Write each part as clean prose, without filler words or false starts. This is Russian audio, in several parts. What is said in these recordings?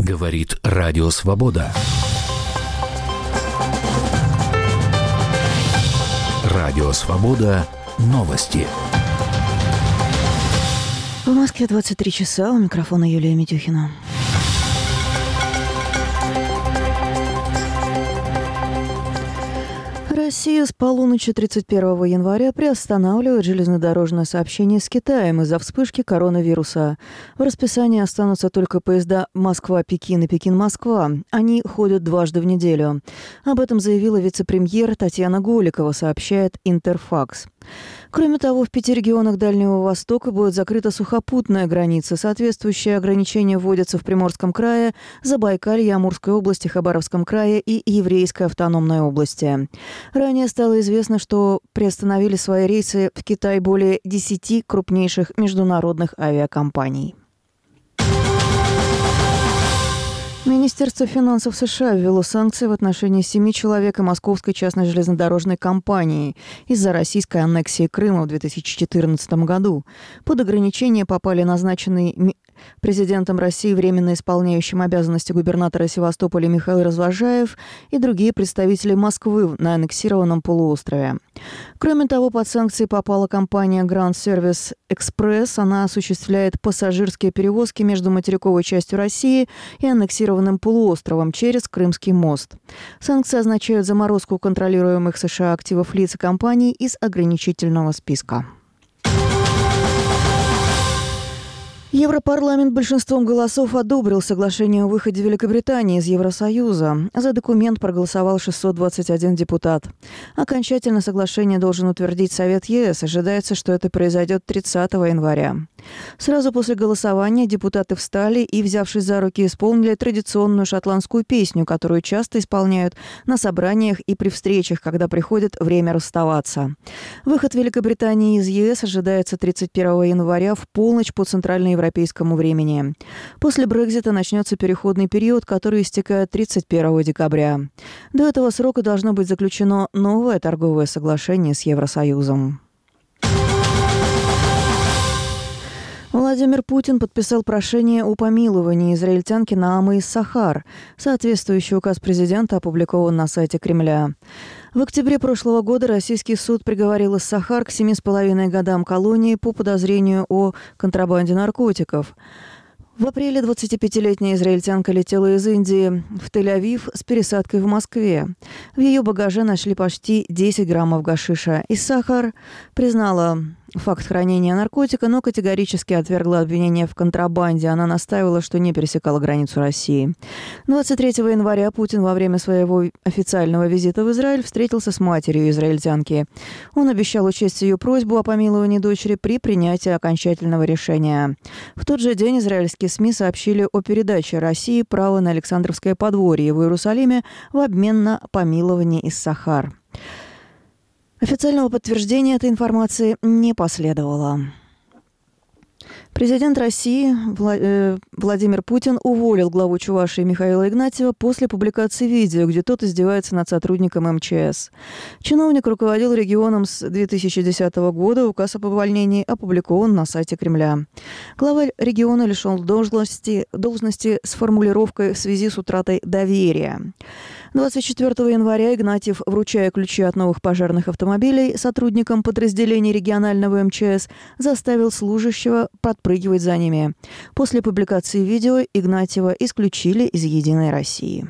Говорит Радио Свобода. Радио Свобода. Новости. В Москве 23 часа. У микрофона Юлия Митюхина. Россия с полуночи 31 января приостанавливает железнодорожное сообщение с Китаем из-за вспышки коронавируса. В расписании останутся только поезда Москва-Пекин и Пекин-Москва. Они ходят дважды в неделю. Об этом заявила вице-премьер Татьяна Голикова, сообщает Интерфакс. Кроме того, в 5 регионах Дальнего Востока будет закрыта сухопутная граница. Соответствующие ограничения вводятся в Приморском крае, Забайкалье, Амурской области, Хабаровском крае и Еврейской автономной области. Ранее стало известно, что приостановили свои рейсы в Китай более 10 крупнейших международных авиакомпаний. Министерство финансов США ввело санкции в отношении 7 человек и Московской частной железнодорожной компании из-за российской аннексии Крыма в 2014 году. Под ограничения попали назначенный президентом России временно исполняющим обязанности губернатора Севастополя Михаил Развожаев и другие представители Москвы на аннексированном полуострове. Кроме того, под санкции попала компания Grand Service Express. Она осуществляет пассажирские перевозки между материковой частью России и аннексированным полуостровом через Крымский мост. Санкции означают заморозку контролируемых США активов лиц и компаний из ограничительного списка. Европарламент большинством голосов одобрил соглашение о выходе Великобритании из Евросоюза. За документ проголосовал 621 депутат. Окончательно соглашение должен утвердить Совет ЕС. Ожидается, что это произойдет 30 января. Сразу после голосования депутаты встали и, взявшись за руки, исполнили традиционную шотландскую песню, которую часто исполняют на собраниях и при встречах, когда приходит время расставаться. Выход Великобритании из ЕС ожидается 31 января в полночь по центральноевропейскому времени. После Брексита начнется переходный период, который истекает 31 декабря. До этого срока должно быть заключено новое торговое соглашение с Евросоюзом. Владимир Путин подписал прошение о помиловании израильтянки Наамы Иссахар. Соответствующий указ президента опубликован на сайте Кремля. В октябре прошлого года российский суд приговорил Иссахар к 7,5 годам колонии по подозрению о контрабанде наркотиков. В апреле 25-летняя израильтянка летела из Индии в Тель-Авив с пересадкой в Москве. В ее багаже нашли почти 10 граммов гашиша. Иссахар признала факт хранения наркотика, но категорически отвергла обвинение в контрабанде. Она настаивала, что не пересекала границу России. 23 января Путин во время своего официального визита в Израиль встретился с матерью израильтянки. Он обещал учесть ее просьбу о помиловании дочери при принятии окончательного решения. В тот же день израильские СМИ сообщили о передаче России права на Александровское подворье в Иерусалиме в обмен на помилование Иссахар. Официального подтверждения этой информации не последовало. Президент России Владимир Путин уволил главу Чувашии Михаила Игнатьева после публикации видео, где тот издевается над сотрудником МЧС. Чиновник руководил регионом с 2010 года. Указ об увольнении опубликован на сайте Кремля. Глава региона лишен должности с формулировкой «в связи с утратой доверия». 24 января Игнатьев, вручая ключи от новых пожарных автомобилей сотрудникам подразделений регионального МЧС, заставил служащего подпрыгивать за ними. После публикации видео Игнатьева исключили из «Единой России».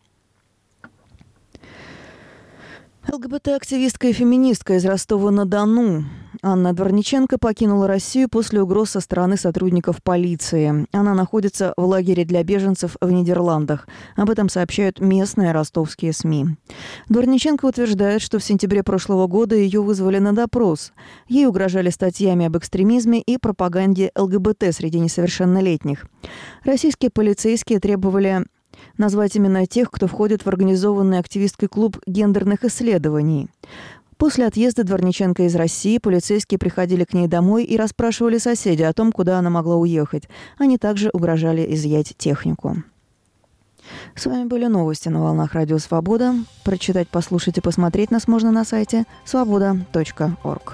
ЛГБТ-активистка и феминистка из Ростова-на-Дону Анна Дворниченко покинула Россию после угроз со стороны сотрудников полиции. Она находится в лагере для беженцев в Нидерландах. Об этом сообщают местные ростовские СМИ. Дворниченко утверждает, что в сентябре прошлого года ее вызвали на допрос. Ей угрожали статьями об экстремизме и пропаганде ЛГБТ среди несовершеннолетних. Российские полицейские требовали назвать именно тех, кто входит в организованный активистский клуб гендерных исследований. После отъезда Дворниченко из России полицейские приходили к ней домой и расспрашивали соседей о том, куда она могла уехать. Они также угрожали изъять технику. С вами были новости на волнах Радио Свобода. Прочитать, послушать и посмотреть нас можно на сайте svoboda.org.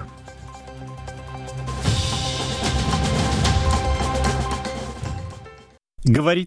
Говорит